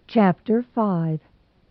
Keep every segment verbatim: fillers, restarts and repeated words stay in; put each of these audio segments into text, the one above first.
Chapter five.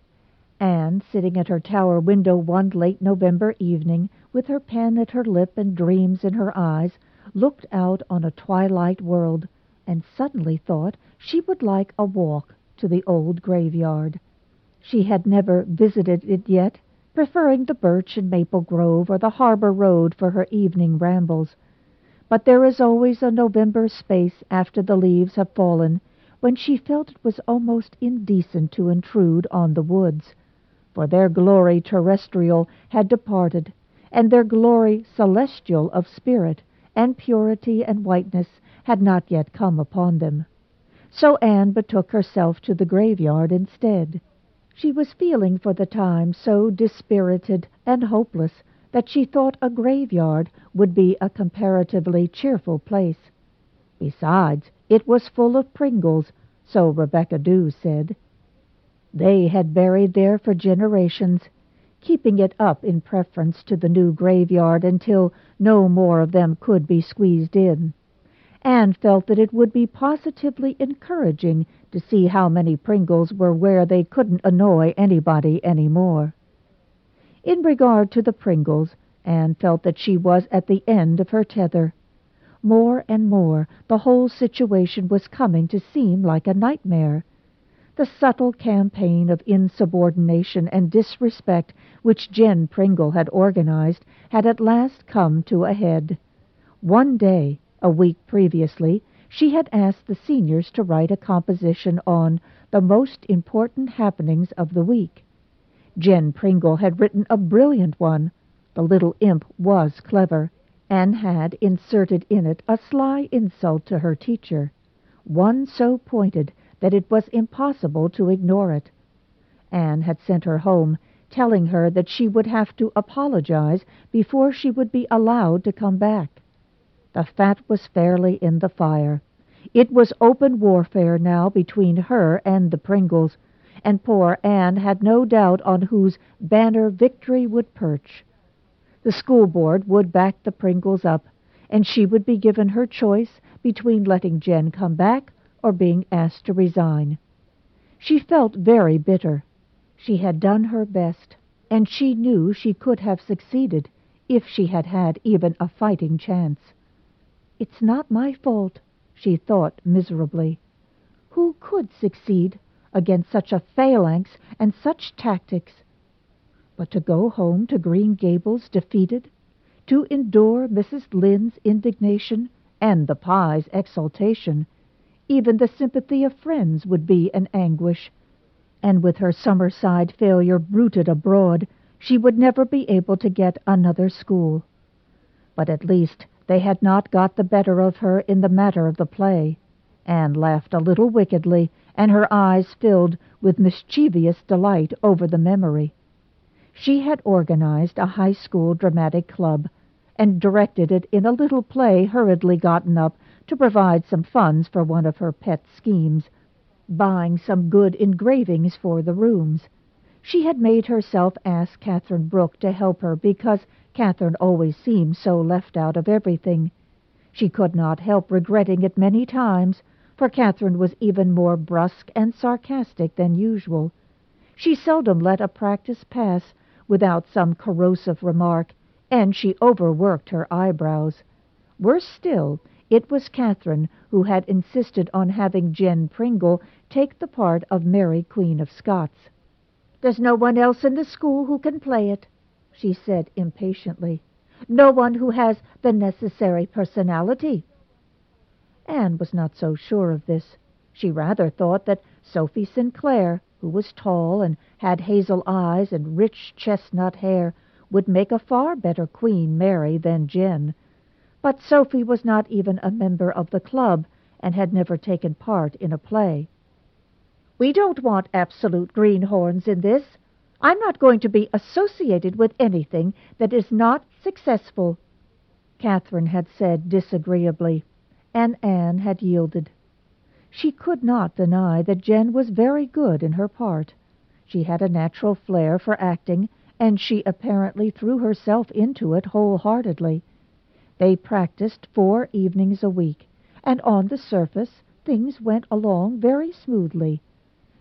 Anne, sitting at her tower window one late November evening, with her pen at her lip and dreams in her eyes, looked out on a twilight world, and suddenly thought she would like a walk to the old graveyard. She had never visited it yet, preferring the birch and maple grove or the harbor road for her evening rambles. But there is always a November space after the leaves have fallen when she felt it was almost indecent to intrude on the woods, for their glory terrestrial had departed, and their glory celestial of spirit and purity and whiteness had not yet come upon them. So Anne betook herself to the graveyard instead. She was feeling for the time so dispirited and hopeless that she thought a graveyard would be a comparatively cheerful place. Besides, it was full of Pringles, so Rebecca Dew said. They had buried there for generations, keeping it up in preference to the new graveyard until no more of them could be squeezed in. Anne felt that it would be positively encouraging to see how many Pringles were where they couldn't annoy anybody any more. In regard to the Pringles, Anne felt that she was at the end of her tether. More and more the whole situation was coming to seem like a nightmare. The subtle campaign of insubordination and disrespect which Jen Pringle had organized had at last come to a head. One day, a week previously, she had asked the seniors to write a composition on the most important happenings of the week. Jen Pringle had written a brilliant one. The little imp was clever, and had inserted in it a sly insult to her teacher, one so pointed that it was impossible to ignore it. Anne had sent her home, telling her that she would have to apologize before she would be allowed to come back. The fat was fairly in the fire. It was open warfare now between her and the Pringles, and poor Anne had no doubt on whose banner victory would perch. The school board would back the Pringles up, and she would be given her choice between letting Jen come back or being asked to resign. She felt very bitter. She had done her best, and she knew she could have succeeded if she had had even a fighting chance. "It's not my fault," she thought miserably. Who could succeed against such a phalanx and such tactics? But to go home to Green Gables defeated, to endure Missus Lynde's indignation and the Pye's exultation, even the sympathy of friends would be an anguish, and with her Summerside failure bruited abroad, she would never be able to get another school. But at least they had not got the better of her in the matter of the play. Anne laughed a little wickedly, and her eyes filled with mischievous delight over the memory. She had organized a high school dramatic club, and directed it in a little play hurriedly gotten up to provide some funds for one of her pet schemes, buying some good engravings for the rooms. She had made herself ask Catherine Brooke to help her because Catherine always seemed so left out of everything. She could not help regretting it many times, for Catherine was even more brusque and sarcastic than usual. She seldom let a practice pass without some corrosive remark, and she overworked her eyebrows. Worse still, it was Catherine who had insisted on having Jen Pringle take the part of Mary Queen of Scots. "There's no one else in the school who can play it," she said impatiently. "No one who has the necessary personality." Anne was not so sure of this. She rather thought that Sophie Sinclair, who was tall and had hazel eyes and rich chestnut hair, would make a far better Queen Mary than Jen. But Sophie was not even a member of the club, and had never taken part in a play. "We don't want absolute greenhorns in this. I'm not going to be associated with anything that is not successful," Catherine had said disagreeably, and Anne had yielded. She could not deny that Jen was very good in her part. She had a natural flair for acting, and she apparently threw herself into it wholeheartedly. They practiced four evenings a week, and on the surface things went along very smoothly.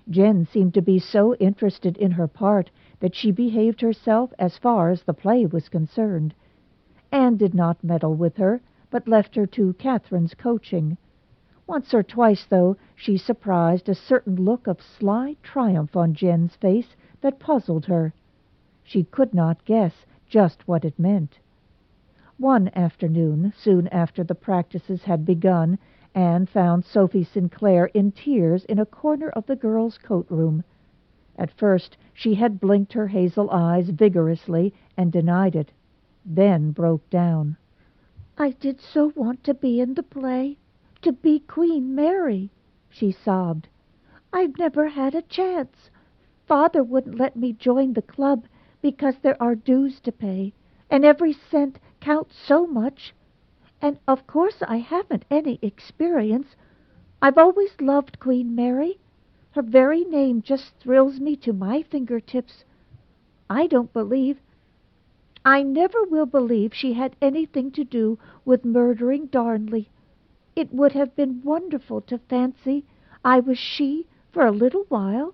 Jen seemed to be so interested in her part that she behaved herself as far as the play was concerned. Anne did not meddle with her, but left her to Catherine's coaching. Once or twice, though, she surprised a certain look of sly triumph on Jen's face that puzzled her. She could not guess just what it meant. One afternoon, soon after the practices had begun, Anne found Sophie Sinclair in tears in a corner of the girls' coat-room. At first she had blinked her hazel eyes vigorously and denied it, then broke down. "I did so want to be in the play, to be Queen Mary," she sobbed. "I've never had a chance. Father wouldn't let me join the club because there are dues to pay, and every cent counts so much. And of course I haven't any experience. I've always loved Queen Mary. Her very name just thrills me to my fingertips. I don't believe, I never will believe she had anything to do with murdering Darnley. It would have been wonderful to fancy I was she for a little while."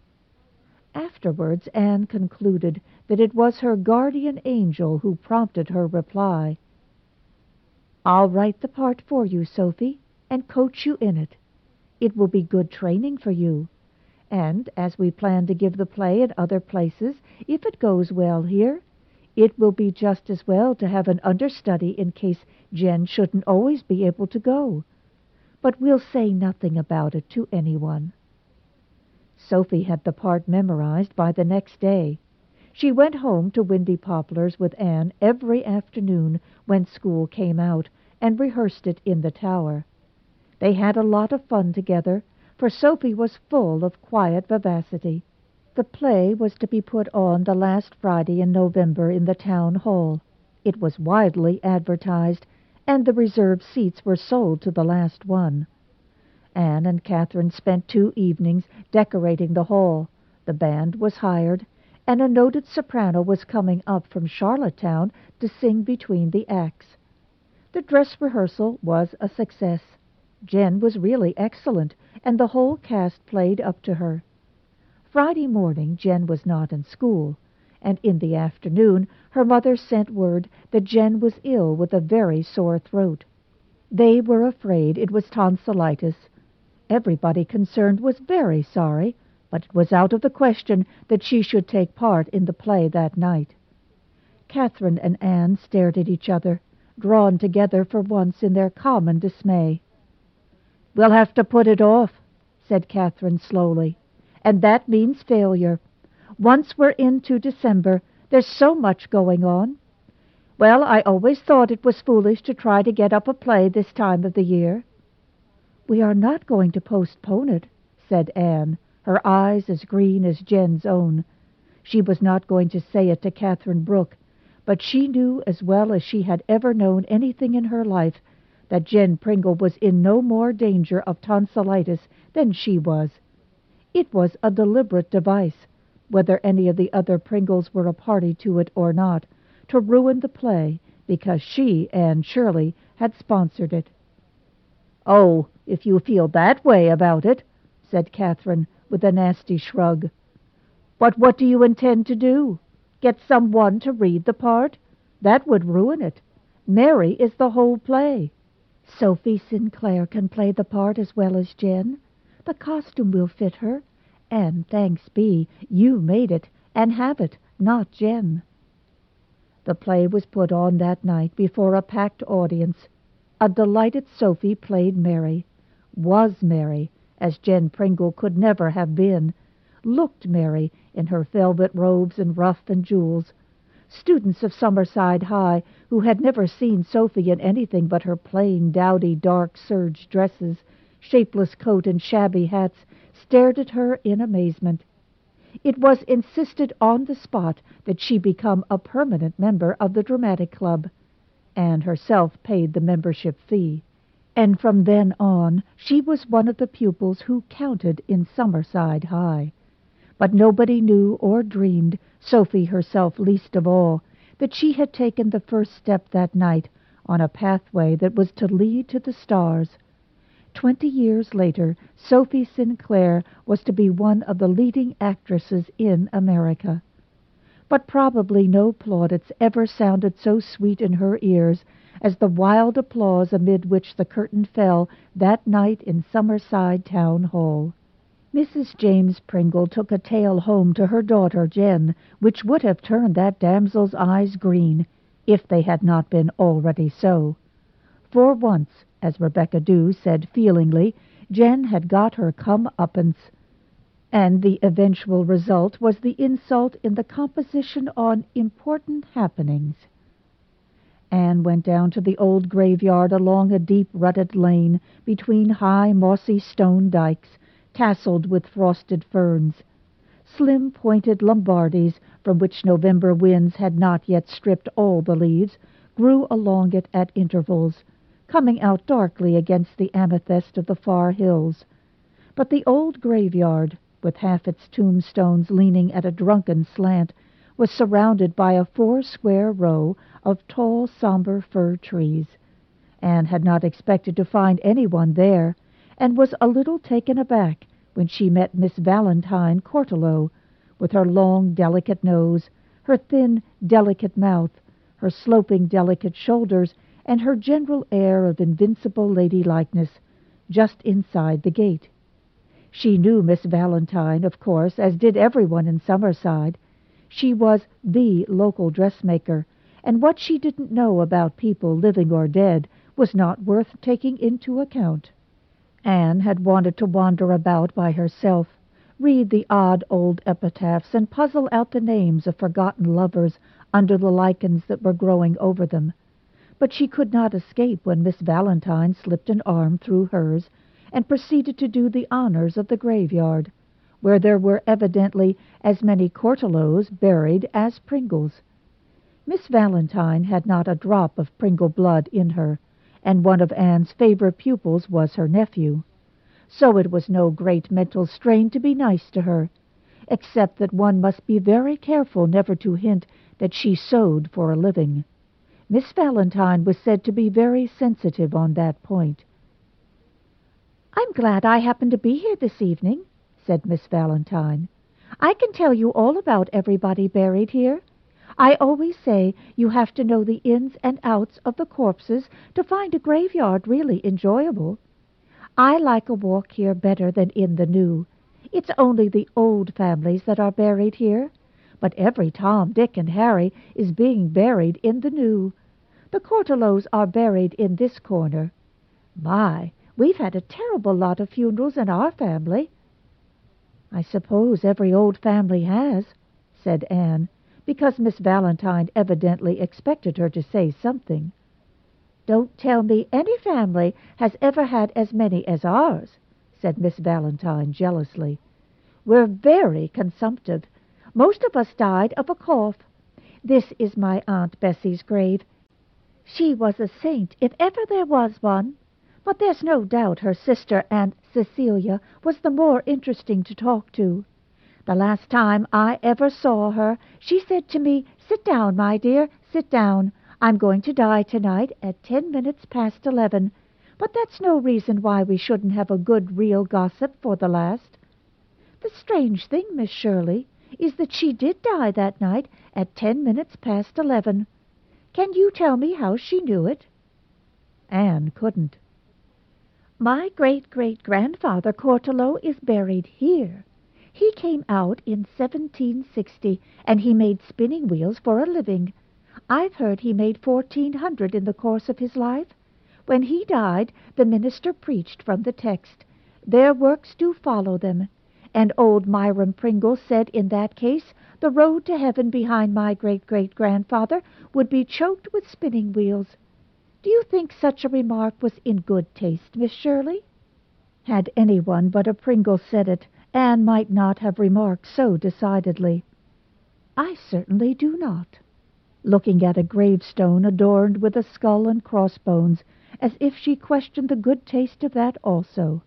Afterwards Anne concluded that it was her guardian angel who prompted her reply. "I'll write the part for you, Sophie, and coach you in it. It will be good training for you. And as we plan to give the play at other places, if it goes well here, it will be just as well to have an understudy in case Jen shouldn't always be able to go. But we'll say nothing about it to anyone." Sophie had the part memorized by the next day. She went home to Windy Poplars with Anne every afternoon when school came out, and rehearsed it in the tower. They had a lot of fun together, for Sophie was full of quiet vivacity. The play was to be put on the last Friday in November in the town hall. It was widely advertised, and the reserved seats were sold to the last one. Anne and Catherine spent two evenings decorating the hall. The band was hired, and a noted soprano was coming up from Charlottetown to sing between the acts. The dress rehearsal was a success. Jen was really excellent, and the whole cast played up to her. Friday morning Jen was not in school, and in the afternoon her mother sent word that Jen was ill with a very sore throat. They were afraid it was tonsillitis. Everybody concerned was very sorry, but it was out of the question that she should take part in the play that night. Catherine and Anne stared at each other, drawn together for once in their common dismay. "We'll have to put it off," said Catherine slowly, "and that means failure. Once we're into December, there's so much going on. Well, I always thought it was foolish to try to get up a play this time of the year." "We are not going to postpone it," said Anne, her eyes as green as Jen's own. She was not going to say it to Catherine Brooke, but she knew as well as she had ever known anything in her life that Jen Pringle was in no more danger of tonsillitis than she was. It was a deliberate device, whether any of the other Pringles were a party to it or not, to ruin the play because she, Anne Shirley, had sponsored it. "Oh, if you feel that way about it," said Catherine with a nasty shrug. "But what do you intend to do? Get some one to read the part? That would ruin it. Mary is the whole play." "Sophie Sinclair can play the part as well as Jen. The costume will fit her, and, thanks be, you made it, and have it, not Jen." The play was put on that night before a packed audience. A delighted Sophie played Mary, was Mary, as Jen Pringle could never have been, looked Mary in her velvet robes and ruff and jewels. Students of Summerside High, who had never seen Sophie in anything but her plain, dowdy, dark serge dresses, shapeless coat, and shabby hats, stared at her in amazement. It was insisted on the spot that she become a permanent member of the Dramatic Club. Anne herself paid the membership fee, and from then on she was one of the pupils who counted in Summerside High. But nobody knew or dreamed, Sophie herself least of all, that she had taken the first step that night on a pathway that was to lead to the stars. Twenty years later, Sophie Sinclair was to be one of the leading actresses in America. But probably no plaudits ever sounded so sweet in her ears as the wild applause amid which the curtain fell that night in Summerside Town Hall. Missus James Pringle took a tale home to her daughter Jen, which would have turned that damsel's eyes green, if they had not been already so. For once, as Rebecca Dew said feelingly, Jen had got her come-uppance, and the eventual result was the insult in the composition on important happenings. Anne went down to the old graveyard along a deep rutted lane between high mossy stone dikes, tasseled with frosted ferns. Slim pointed Lombardies, from which November winds had not yet stripped all the leaves, grew along it at intervals, coming out darkly against the amethyst of the far hills. But the old graveyard, with half its tombstones leaning at a drunken slant, was surrounded by a four-square row of tall, somber fir trees. Anne had not expected to find anyone there, and was a little taken aback when she met Miss Valentine Cortelyou, with her long, delicate nose, her thin, delicate mouth, her sloping, delicate shoulders, and her general air of invincible ladylikeness, just inside the gate. She knew Miss Valentine, of course, as did everyone in Summerside. She was the local dressmaker, and what she didn't know about people living or dead was not worth taking into account. Anne had wanted to wander about by herself, read the odd old epitaphs, and puzzle out the names of forgotten lovers under the lichens that were growing over them. But she could not escape when Miss Valentine slipped an arm through hers and proceeded to do the honors of the graveyard, where there were evidently as many Cortelyous buried as Pringles. Miss Valentine had not a drop of Pringle blood in her, and one of Anne's favorite pupils was her nephew. So it was no great mental strain to be nice to her, except that one must be very careful never to hint that she sewed for a living. Miss Valentine was said to be very sensitive on that point. "I'm glad I happened to be here this evening," said Miss Valentine. "I can tell you all about everybody buried here. I always say you have to know the ins and outs of the corpses to find a graveyard really enjoyable. I like a walk here better than in the new. It's only the old families that are buried here, but every Tom, Dick, and Harry is being buried in the new. The Cortelyous are buried in this corner. My, we've had a terrible lot of funerals in our family." "I suppose every old family has," said Anne, because Miss Valentine evidently expected her to say something. "Don't tell me any family has ever had as many as ours," said Miss Valentine jealously. "We're very consumptive. Most of us died of a cough. This is my Aunt Bessie's grave. She was a saint, if ever there was one. But there's no doubt her sister, Aunt Cecilia, was the more interesting to talk to. The last time I ever saw her, she said to me, 'Sit down, my dear, sit down. I'm going to die tonight at ten minutes past eleven. But that's no reason why we shouldn't have a good real gossip for the last.' The strange thing, Miss Shirley, is that she did die that night at ten minutes past eleven. Can you tell me how she knew it?" Anne couldn't. "My great-great-grandfather Cortelyou is buried here. He came out in seventeen sixty, and he made spinning wheels for a living. I've heard he made fourteen hundred in the course of his life. When he died, the minister preached from the text, 'Their works do follow them,' and old Myron Pringle said in that case the road to heaven behind my great-great-grandfather would be choked with spinning wheels. Do you think such a remark was in good taste, Miss Shirley?" Had anyone but a Pringle said it, Anne might not have remarked so decidedly. "I certainly do not," looking at a gravestone adorned with a skull and crossbones, as if she questioned the good taste of that also.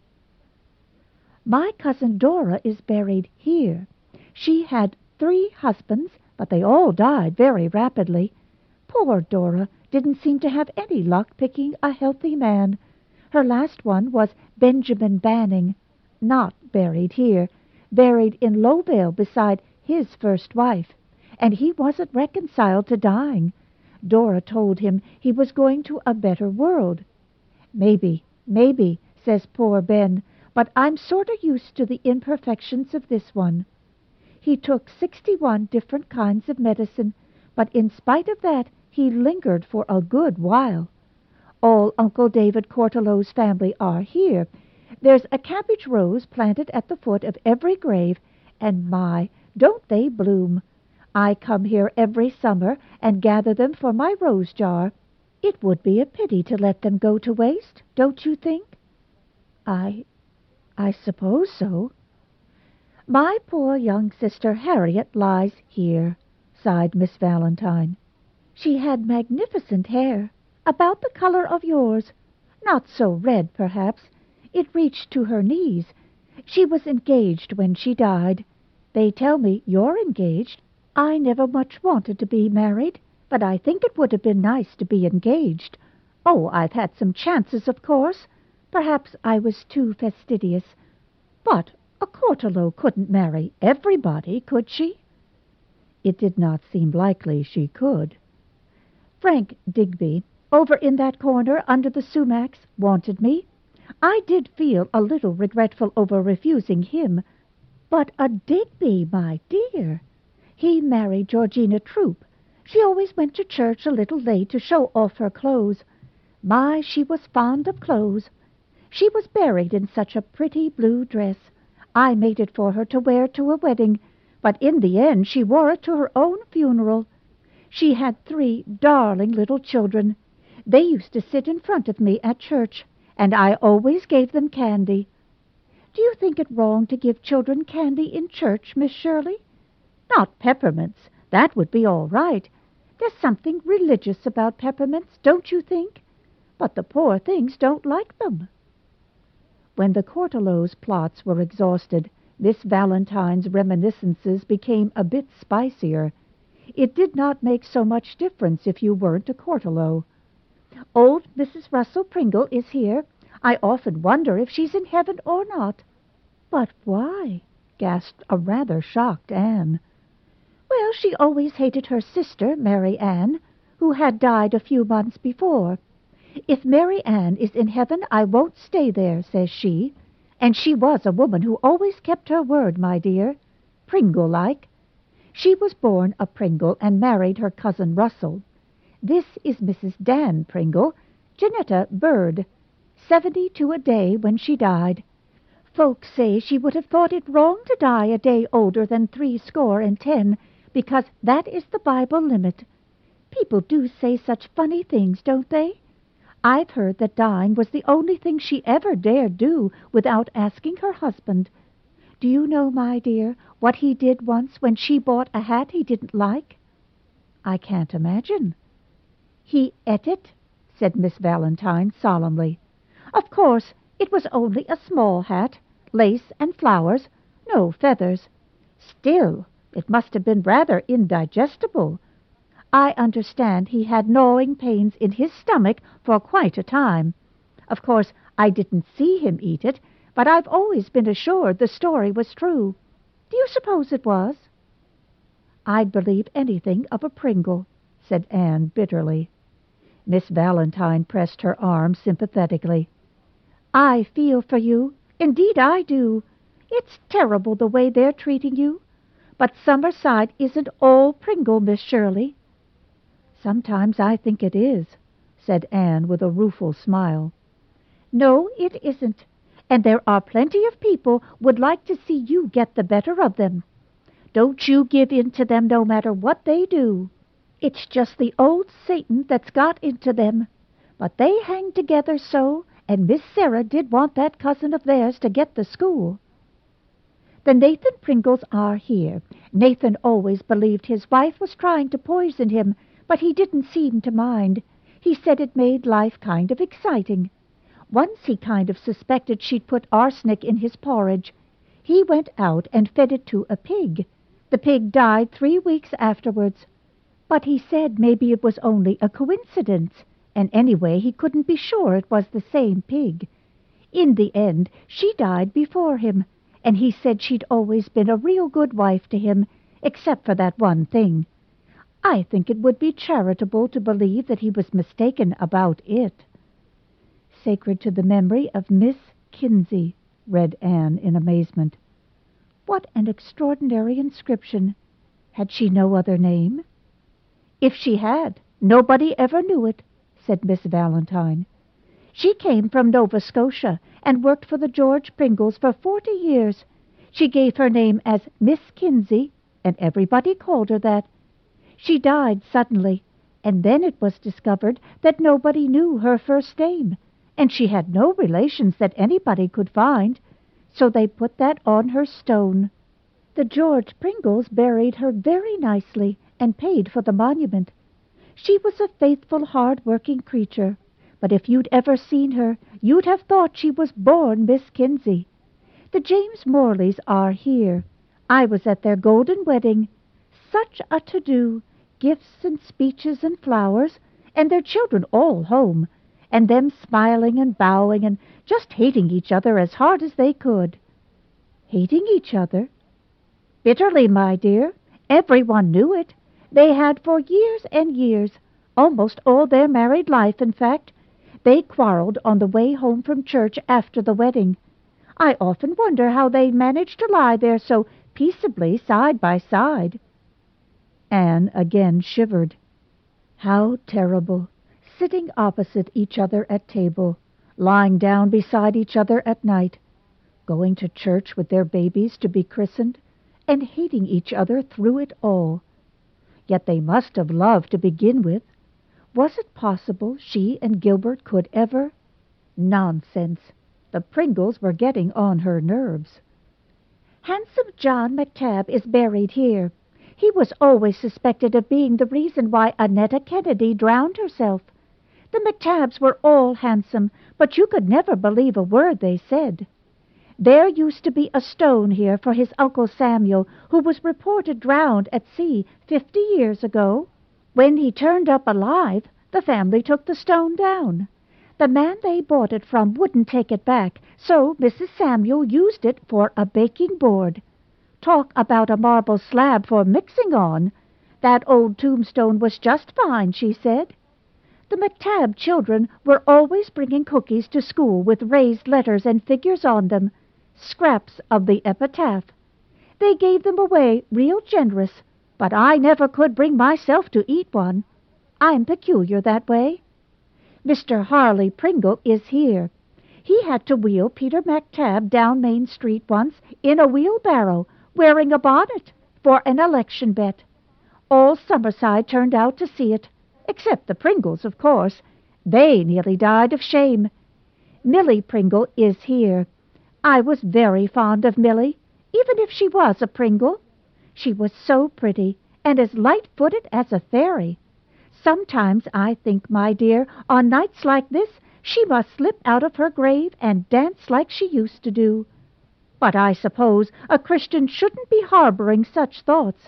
"My cousin Dora is buried here. She had three husbands, but they all died very rapidly. Poor Dora didn't seem to have any luck picking a healthy man. Her last one was Benjamin Banning, not buried here, buried in Lowville beside his first wife, and he wasn't reconciled to dying. Dora told him he was going to a better world. Maybe, maybe, says poor Ben, but I'm sort of used to the imperfections of this one. He took sixty-one different kinds of medicine, but in spite of that he lingered for a good while. All Uncle David Cortellow's family are here. There's a cabbage rose planted at the foot of every grave, and my, don't they bloom! I come here every summer and gather them for my rose jar. It would be a pity to let them go to waste, don't you think? I, I suppose so. My poor young sister Harriet lies here, sighed Miss Valentine. She had magnificent hair, about the color of yours, not so red, perhaps. It reached to her knees. She was engaged when she died. They tell me you're engaged. I never much wanted to be married, but I think it would have been nice to be engaged. Oh, I've had some chances, of course. Perhaps I was too fastidious. But a Cortellow couldn't marry everybody, could she? It did not seem likely she could. Frank Digby, over in that corner under the sumacs, wanted me. I did feel a little regretful over refusing him. But a Digby, my dear! He married Georgina Troop. She always went to church a little late to show off her clothes. My, she was fond of clothes. She was buried in such a pretty blue dress. I made it for her to wear to a wedding, but in the end she wore it to her own funeral. She had three darling little children. They used to sit in front of me at church, and I always gave them candy. Do you think it wrong to give children candy in church, Miss Shirley? Not peppermints. That would be all right. There's something religious about peppermints, don't you think? But the poor things don't like them. When the Cortellows' plots were exhausted, Miss Valentine's reminiscences became a bit spicier. It did not make so much difference if you weren't a Cortellow. Old Missus Russell Pringle is here. I often wonder if she's in heaven or not. But why? Gasped a rather shocked Anne. Well, she always hated her sister, Mary Ann, who had died a few months before. If Mary Ann is in heaven, I won't stay there, says she. And she was a woman who always kept her word, my dear, Pringle-like. She was born a Pringle and married her cousin Russell. This is Missus Dan Pringle, Janetta Bird, seventy-two a day when she died. Folks say she would have thought it wrong to die a day older than three score and ten, because that is the Bible limit. People do say such funny things, don't they? I've heard that dying was the only thing she ever dared do without asking her husband. Do you know, my dear, what he did once when she bought a hat he didn't like? I can't imagine. He ate it, said Miss Valentine solemnly. Of course, it was only a small hat, lace and flowers, no feathers. Still, it must have been rather indigestible. I understand he had gnawing pains in his stomach for quite a time. Of course, I didn't see him eat it, but I've always been assured the story was true. Do you suppose it was? I'd believe anything of a Pringle, said Anne bitterly. Miss Valentine pressed her arm sympathetically. I feel for you. Indeed I do. It's terrible the way they're treating you. But Summerside isn't all Pringle, Miss Shirley. Sometimes I think it is, said Anne with a rueful smile. No, it isn't. And there are plenty of people would like to see you get the better of them. Don't you give in to them no matter what they do. It's just the old Satan that's got into them. But they hang together so, and Miss Sarah did want that cousin of theirs to get the school. The Nathan Pringles are here. Nathan always believed his wife was trying to poison him, but he didn't seem to mind. He said it made life kind of exciting. Once he kind of suspected she'd put arsenic in his porridge. He went out and fed it to a pig. The pig died three weeks afterwards. But he said maybe it was only a coincidence. and anyway he couldn't be sure it was the same pig. In the end, she died before him, and he said she'd always been a real good wife to him, except for that one thing. I think it would be charitable to believe that he was mistaken about it. Sacred to the memory of Miss Kinsey, read Anne in amazement. What an extraordinary inscription! Had she no other name? If she had, nobody ever knew it, said Miss Valentine. She came from Nova Scotia and worked for the George Pringles for forty years. She gave her name as Miss Kinsey, and everybody called her that. She died suddenly, and then it was discovered that nobody knew her first name, and she had no relations that anybody could find, so they put that on her stone. The George Pringles buried her very nicely and paid for the monument. She was a faithful, hard-working creature, but if you'd ever seen her, you'd have thought she was born Miss Kinsey. The James Morleys are here. I was at their golden wedding. Such a to-do, gifts and speeches and flowers, and their children all home, and them smiling and bowing and just hating each other as hard as they could. Hating each other? Bitterly, my dear. Everyone knew it. They had for years and years, almost all their married life, in fact. They quarreled on the way home from church after the wedding. I often wonder how they managed to lie there so peaceably side by side. Anne again shivered. How terrible, sitting opposite each other at table, lying down beside each other at night, going to church with their babies to be christened, and hating each other through it all. Yet they must have loved to begin with. Was it possible she and Gilbert could ever? Nonsense. The Pringles were getting on her nerves. Handsome John McTabb is buried here. He was always suspected of being the reason why Annetta Kennedy drowned herself. The McTabbs were all handsome, but you could never believe a word they said. There used to be a stone here for his Uncle Samuel, who was reported drowned at sea fifty years ago. When he turned up alive, the family took the stone down. The man they bought it from wouldn't take it back, so Missus Samuel used it for a baking board. Talk about a marble slab for mixing on. That old tombstone was just fine, she said. The McTabb children were always bringing cookies to school with raised letters and figures on them, scraps of the epitaph. They gave them away real generous, but I never could bring myself to eat one. I'm peculiar that way. Mister Harley Pringle is here. He had to wheel Peter McTabb down Main Street once in a wheelbarrow, wearing a bonnet, for an election bet. All Summerside turned out to see it, except the Pringles, of course. They nearly died of shame. Millie Pringle is here. I was very fond of Millie, even if she was a Pringle. She was so pretty, and as light-footed as a fairy. Sometimes I think, my dear, on nights like this, she must slip out of her grave and dance like she used to do. But I suppose a Christian shouldn't be harboring such thoughts.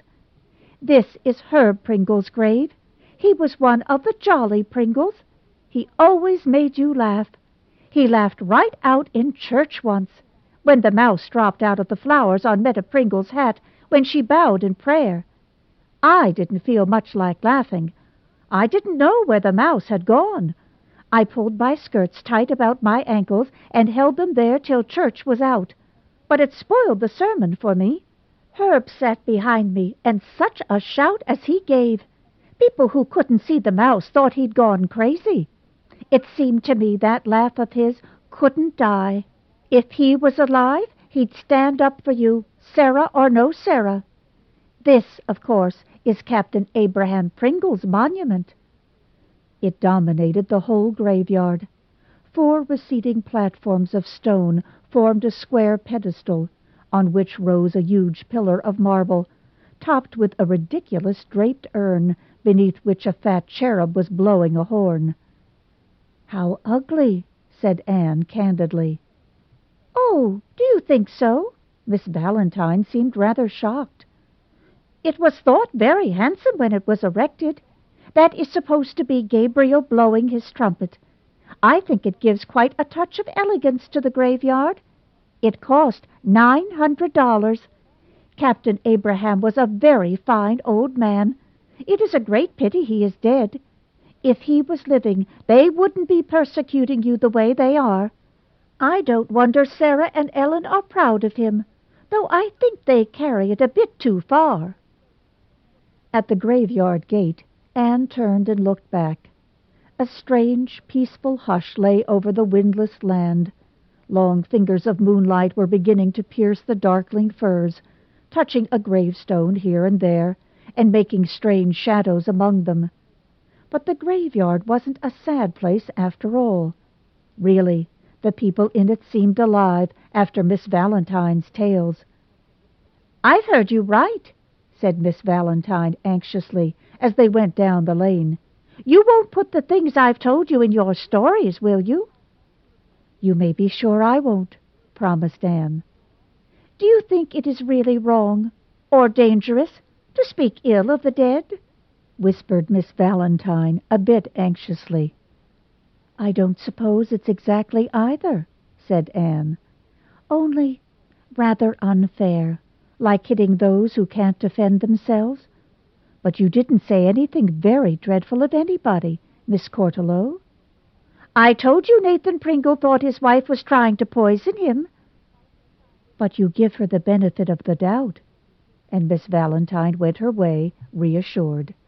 This is Herb Pringle's grave. He was one of the jolly Pringles. He always made you laugh. He laughed right out in church once, when the mouse dropped out of the flowers on Meta Pringle's hat when she bowed in prayer. I didn't feel much like laughing. I didn't know where the mouse had gone. I pulled my skirts tight about my ankles and held them there till church was out. But it spoiled the sermon for me. Herb sat behind me, and such a shout as he gave! People who couldn't see the mouse thought he'd gone crazy. It seemed to me that laugh of his couldn't die. If he was alive, he'd stand up for you, Sarah or no Sarah. This, of course, is Captain Abraham Pringle's monument. It dominated the whole graveyard. Four receding platforms of stone formed a square pedestal, on which rose a huge pillar of marble, topped with a ridiculous draped urn, beneath which a fat cherub was blowing a horn. "How ugly," said Anne candidly. "Oh, do you think so?" Miss Valentine seemed rather shocked. "It was thought very handsome when it was erected. That is supposed to be Gabriel blowing his trumpet. I think it gives quite a touch of elegance to the graveyard. It cost nine hundred dollars. Captain Abraham was a very fine old man. It is a great pity he is dead. If he was living, they wouldn't be persecuting you the way they are. I don't wonder Sarah and Ellen are proud of him, though I think they carry it a bit too far." At the graveyard gate, Anne turned and looked back. A strange, peaceful hush lay over the windless land. Long fingers of moonlight were beginning to pierce the darkling firs, touching a gravestone here and there, and making strange shadows among them. But the graveyard wasn't a sad place after all. Really, the people in it seemed alive after Miss Valentine's tales. "I've heard you right," said Miss Valentine anxiously as they went down the lane. "You won't put the things I've told you in your stories, will you?" "You may be sure I won't," promised Anne. "Do you think it is really wrong, or dangerous, to speak ill of the dead?" whispered Miss Valentine a bit anxiously. "I don't suppose it's exactly either," said Anne. "Only rather unfair, like hitting those who can't defend themselves. But you didn't say anything very dreadful of anybody, Miss Courtelow." "I told you Nathan Pringle thought his wife was trying to poison him." "But you give her the benefit of the doubt," and Miss Valentine went her way reassured.